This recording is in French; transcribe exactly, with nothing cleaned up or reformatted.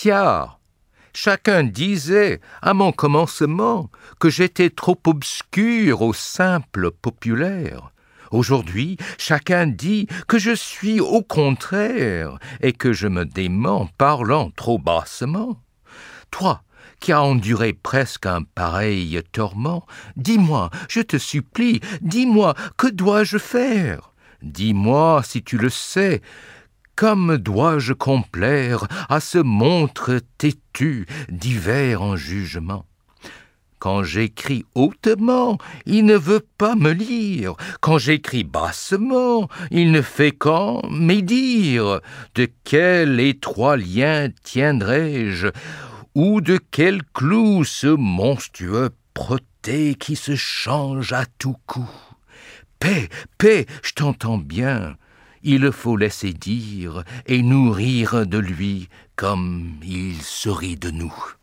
Tiens, chacun disait, à mon commencement, que j'étais trop obscur au simple populaire. Aujourd'hui, chacun dit que je suis au contraire et que je me dément parlant trop bassement. Toi, qui as enduré presque un pareil tourment, dis-moi, je te supplie, dis-moi, que dois-je faire? Dis-moi, si tu le sais, comme dois-je complaire à ce montre têtu, divers en jugement? Quand j'écris hautement, il ne veut pas me lire. Quand j'écris bassement, il ne fait qu'en médire. De quel étroit lien tiendrai-je, ou de quel clou ce monstrueux protée qui se change à tout coup? Paix, paix, je t'entends bien. Il faut laisser dire et nous rire de lui comme il se rit de nous.